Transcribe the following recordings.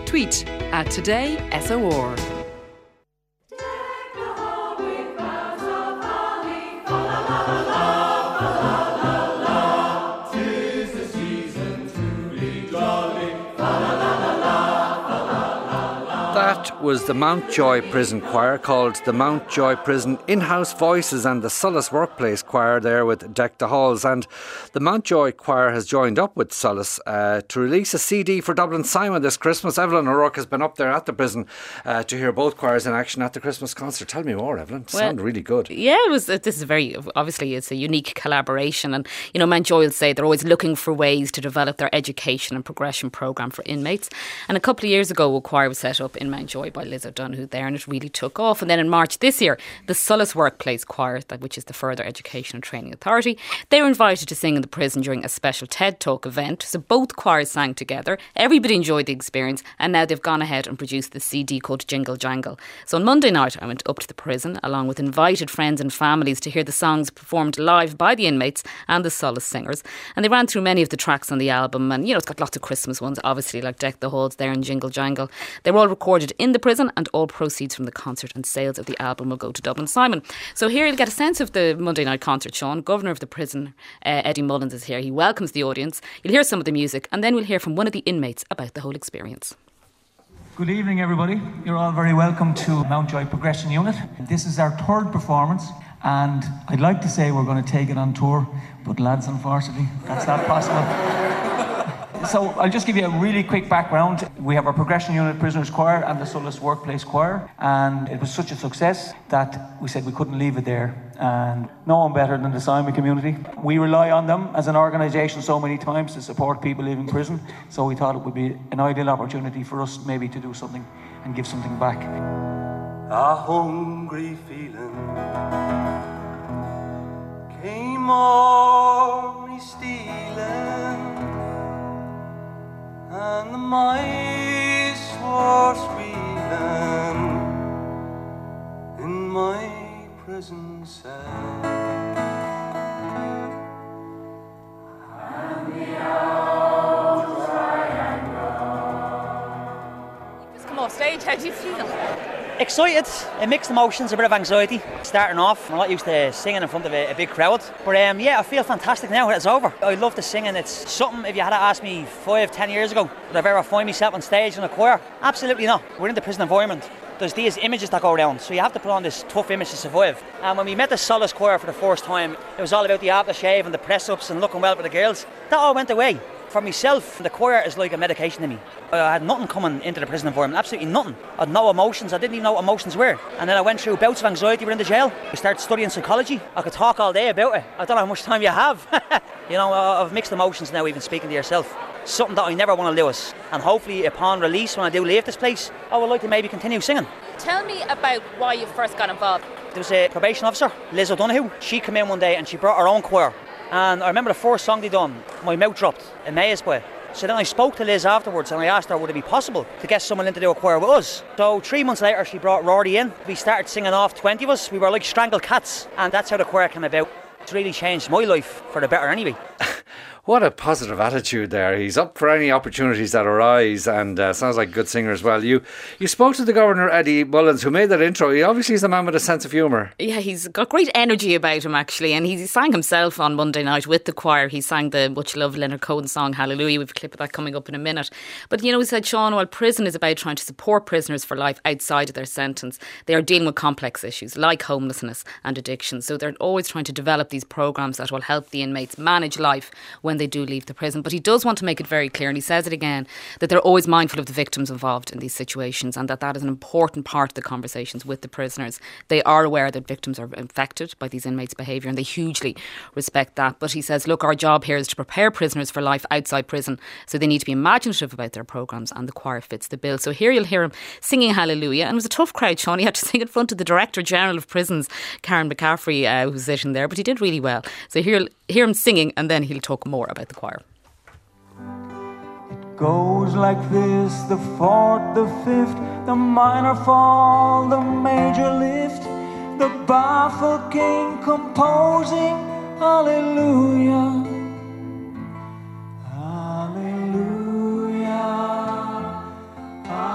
Tweet @TodaySOR. That was the Mountjoy Prison Choir, called the Mountjoy Prison In-House Voices, and the Solace Workplace Choir there with Deck the Halls. And the Mountjoy Choir has joined up with Solace to release a CD for Dublin Simon this Christmas. Evelyn O'Rourke has been up there at the prison to hear both choirs in action at the Christmas concert. Tell me more, Evelyn. It sounded really good. Yeah, this is obviously it's a unique collaboration, and Mountjoy will say they're always looking for ways to develop their education and progression programme for inmates. And a couple of years ago, a choir was set up in Mountjoy by Liz O'Donoghue there, and it really took off. And then in March this year, the Solace Workplace Choir, which is the Further Education and Training Authority, they were invited to sing in the prison during a special TED Talk event. So both choirs sang together. Everybody enjoyed the experience, and now they've gone ahead and produced the CD called Jingle Jangle. So on Monday night, I went up to the prison along with invited friends and families to hear the songs performed live by the inmates and the Solace singers. And they ran through many of the tracks on the album, and it's got lots of Christmas ones, obviously, like Deck the Halls there and Jingle Jangle. They were all recorded in the prison, and all proceeds from the concert and sales of the album will go to Dublin Simon. So here you'll get a sense of the Monday night concert, Sean. Governor of the prison, Eddie Mullins, is here. He welcomes the audience. You'll hear some of the music, and then we'll hear from one of the inmates about the whole experience. Good evening, everybody. You're all very welcome to Mountjoy Progression Unit. This is our third performance, and I'd like to say we're going to take it on tour, but lads, unfortunately, that's not possible. So I'll just give you a really quick background. We have our Progression Unit Prisoners Choir and the Solace Workplace Choir, and it was such a success that we said we couldn't leave it there, and no one better than the Simon community. We rely on them as an organisation so many times to support people leaving prison, so we thought it would be an ideal opportunity for us maybe to do something and give something back. A hungry feeling came on me stealing, and the mice were squealing in my prison cell. And the old triangle. You've just come off stage, how do you feel? Excited, mixed emotions, a bit of anxiety. Starting off, I'm not used to singing in front of a big crowd. But I feel fantastic now when it's over. I love the singing. It's something, if you had asked me 5-10 years ago, would I ever find myself on stage in a choir? Absolutely not. We're in the prison environment. There's these images that go around, so you have to put on this tough image to survive. And when we met the Solace Choir for the first time, it was all about the aftershave and the press-ups and looking well with the girls. That all went away. For myself, the choir is like a medication to me. I had nothing coming into the prison environment, absolutely nothing. I had no emotions, I didn't even know what emotions were. And then I went through bouts of anxiety within the jail. I started studying psychology. I could talk all day about it. I don't know how much time you have. I've mixed emotions now, even speaking to yourself. Something that I never want to lose. And hopefully upon release, when I do leave this place, I would like to maybe continue singing. Tell me about why you first got involved. There was a probation officer, Liz O'Donoghue. She came in one day and she brought her own choir. And I remember the first song they done, my mouth dropped, amazed by it. So then I spoke to Liz afterwards and I asked her, would it be possible to get someone in to do a choir with us? So 3 months later she brought Rory in. We started singing off 20 of us. We were like strangled cats, and that's how the choir came about. It's really changed my life for the better anyway. What a positive attitude there. He's up for any opportunities that arise, and sounds like a good singer as well. You spoke to the Governor, Eddie Mullins, who made that intro. He obviously is a man with a sense of humour. Yeah, he's got great energy about him, actually, and he sang himself on Monday night with the choir. He sang the much loved Leonard Cohen song Hallelujah. We've a clip of that coming up in a minute. But he said, Sean, while prison is about trying to support prisoners for life outside of their sentence, they are dealing with complex issues like homelessness and addiction. So they're always trying to develop these programmes that will help the inmates manage life when they do leave the prison. But he does want to make it very clear, and he says it again, that they're always mindful of the victims involved in these situations, and that is an important part of the conversations with the prisoners. They are aware that victims are affected by these inmates' behaviour, and they hugely respect that. But he says, look, our job here is to prepare prisoners for life outside prison, so they need to be imaginative about their programmes, and the choir fits the bill. So here you'll hear him singing Hallelujah, and it was a tough crowd, Sean. He had to sing in front of the Director General of Prisons, Karen McCaffrey, who's sitting there, but he did really well. So here you'll hear him singing, and then he'll talk more about the choir. It goes like this: the fourth, the fifth, the minor fall, the major lift, the baffled king composing hallelujah, hallelujah, hallelujah.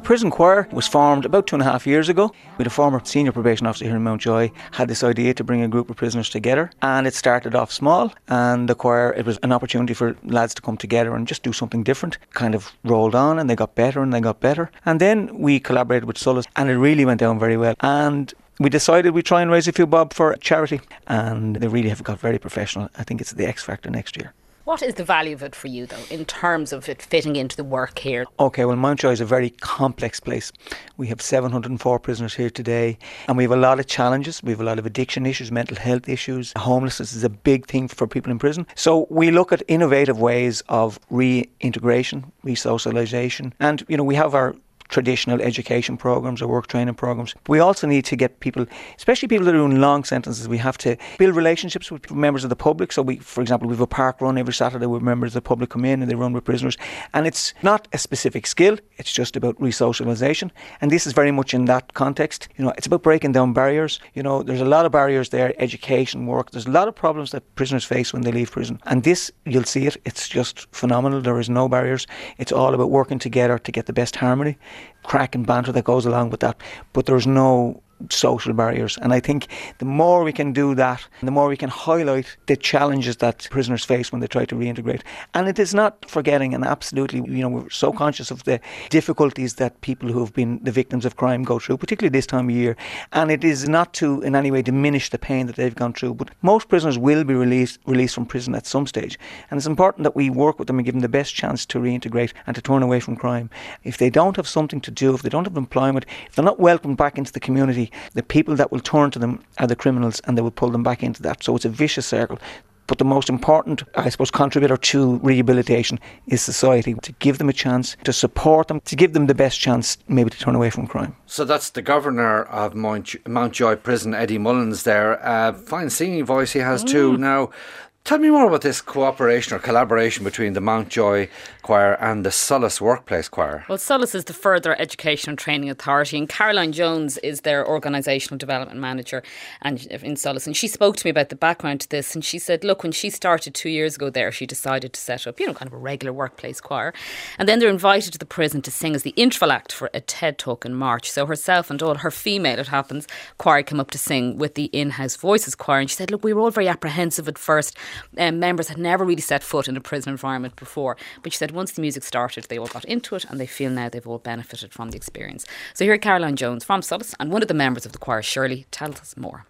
Prison Choir was formed about 2.5 years ago. With a former senior probation officer here in Mountjoy had this idea to bring a group of prisoners together, and it started off small, and the choir, it was an opportunity for lads to come together and just do something different. Kind of rolled on, and they got better and they got better. And then we collaborated with Sulla's, and it really went down very well. And we decided we'd try and raise a few bob for charity, and they really have got very professional. I think it's the X Factor next year. What is the value of it for you, though, in terms of it fitting into the work here? OK, well, Mountjoy is a very complex place. We have 704 prisoners here today, and we have a lot of challenges. We have a lot of addiction issues, mental health issues. Homelessness is a big thing for people in prison. So we look at innovative ways of reintegration, re-socialisation, and, you know, we have our traditional education programs or work training programs. We also need to get people, especially people that are doing long sentences, we have to build relationships with members of the public. So we, for example, we have a park run every Saturday where members of the public come in and they run with prisoners. And it's not a specific skill, it's just about re-socialisation. And this is very much in that context. You know, it's about breaking down barriers. You know, there's a lot of barriers there, education, work. There's a lot of problems that prisoners face when they leave prison. And this, you'll see it, it's just phenomenal. There is no barriers. It's all about working together to get the best harmony, crack and banter that goes along with that, but there's no social barriers. And I think the more we can do that, the more we can highlight the challenges that prisoners face when they try to reintegrate. And it is not forgetting, and absolutely, you know, we're so conscious of the difficulties that people who have been the victims of crime go through, particularly this time of year. And it is not to in any way diminish the pain that they've gone through, but most prisoners will be released from prison at some stage. And it's important that we work with them and give them the best chance to reintegrate and to turn away from crime. If they don't have something to do, if they don't have employment, if they're not welcomed back into the community, the people that will turn to them are the criminals, and they will pull them back into that. So it's a vicious circle. But the most important, I suppose, contributor to rehabilitation is society, to give them a chance, to support them, to give them the best chance maybe to turn away from crime. So that's the governor of Mountjoy Prison, Eddie Mullins there. Fine singing voice he has too. Now, tell me more about this cooperation or collaboration between the Mountjoy Choir and the Sulla's Workplace Choir. Well, Sulla's is the Further Education and Training Authority, and Caroline Jones is their Organisational Development Manager in Sulla's. And she spoke to me about the background to this, and she said, look, when she started 2 years ago there, she decided to set up, you know, kind of a regular workplace choir. And then they're invited to the prison to sing as the interval act for a TED Talk in March. So herself and all her female, it happens, choir came up to sing with the In-House Voices Choir. And she said, look, we were all very apprehensive at first. Members had never really set foot in a prison environment before. But she said once the music started, they all got into it, and they feel now they've all benefited from the experience. So here Caroline Jones from Sulla's, and one of the members of the choir, Shirley, tells us more.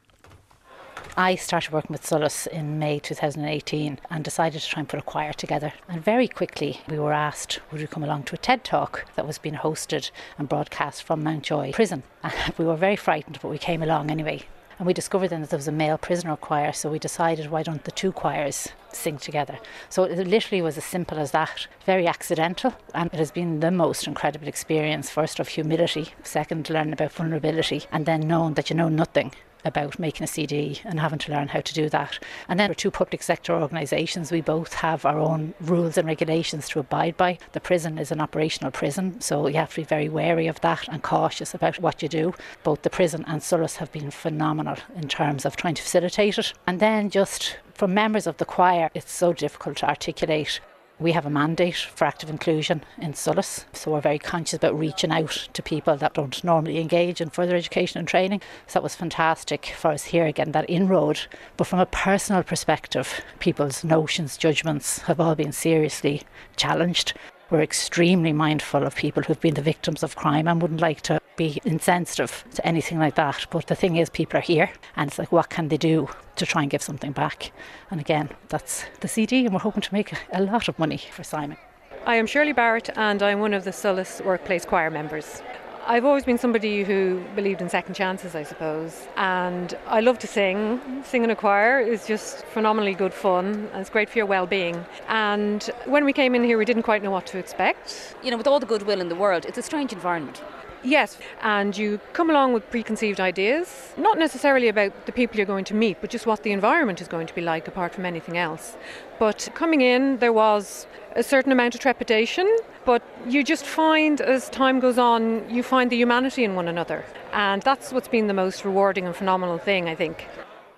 I started working with Sulla's in May 2018 and decided to try and put a choir together. And very quickly we were asked, would we come along to a TED Talk that was being hosted and broadcast from Mountjoy Prison. And we were very frightened, but we came along anyway. And we discovered then that there was a male prisoner choir, so we decided, why don't the two choirs sing together? So it literally was as simple as that. Very accidental, and it has been the most incredible experience. First of humility, second learning about vulnerability, and then knowing that you know nothing about making a CD and having to learn how to do that. And then we're two public sector organisations. We both have our own rules and regulations to abide by. The prison is an operational prison, so you have to be very wary of that and cautious about what you do. Both the prison and Sulla's have been phenomenal in terms of trying to facilitate it. And then just from members of the choir, it's so difficult to articulate. We have a mandate for active inclusion in Sulla's, so we're very conscious about reaching out to people that don't normally engage in further education and training. So that was fantastic for us here, again, that inroad. But from a personal perspective, people's notions, judgments have all been seriously challenged. We're extremely mindful of people who've been the victims of crime and wouldn't like to be insensitive to anything like that. But the thing is, people are here, and it's like, what can they do to try and give something back? And again, that's the CD, and we're hoping to make a lot of money for Simon. I am Shirley Barrett, and I'm one of the Sulla's Workplace Choir members. I've always been somebody who believed in second chances, I suppose, and I love to sing. Singing a choir is just phenomenally good fun, and it's great for your well-being. And when we came in here, we didn't quite know what to expect. You know, with all the goodwill in the world, it's a strange environment. Yes, and you come along with preconceived ideas, not necessarily about the people you're going to meet, but just what the environment is going to be like apart from anything else. But coming in, there was a certain amount of trepidation, but you just find, as time goes on, you find the humanity in one another. And that's what's been the most rewarding and phenomenal thing, I think.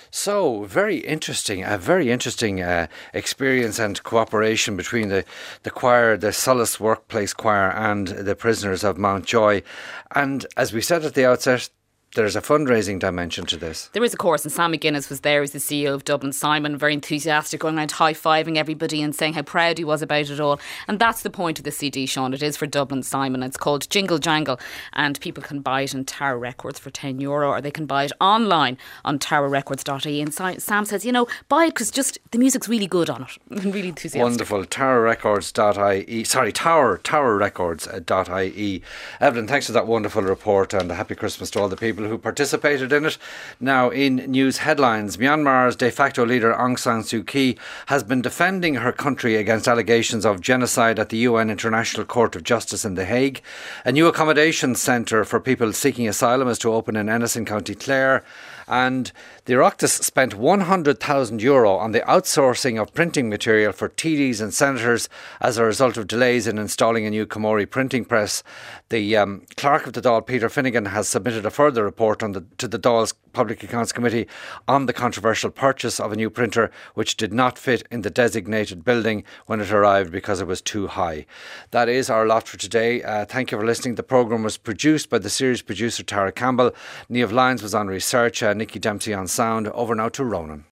So, very interesting, a very interesting experience and cooperation between the choir, the Solace Workplace Choir, and the prisoners of Mountjoy. And as we said at the outset, there's a fundraising dimension to this. There is, of course, and Sam McGuinness was there as the CEO of Dublin Simon, very enthusiastic, going around high-fiving everybody and saying how proud he was about it all. And that's the point of the CD, Sean. It is for Dublin Simon. It's called Jingle Jangle, and people can buy it in Tower Records for €10, or they can buy it online on towerrecords.ie. And Sam says, buy it because just the music's really good on it. Really enthusiastic. Wonderful. Towerrecords.ie. Sorry, towerrecords.ie. Evelyn, thanks for that wonderful report, and a happy Christmas to all the people who participated in it. Now, in news headlines, Myanmar's de facto leader Aung San Suu Kyi has been defending her country against allegations of genocide at the UN International Court of Justice in The Hague. A new accommodation centre for people seeking asylum is to open in Ennis in County Clare. And the Oireachtas spent €100,000 on the outsourcing of printing material for TDs and senators as a result of delays in installing a new Comori printing press. The clerk of the Dáil, Peter Finnegan, has submitted a further report to the Dáil's Public Accounts Committee on the controversial purchase of a new printer, which did not fit in the designated building when it arrived because it was too high. That is our lot for today. Thank you for listening. The programme was produced by the series producer Tara Campbell. Niamh Lyons was on research. Nicky Dempsey on sound. Over now to Ronan.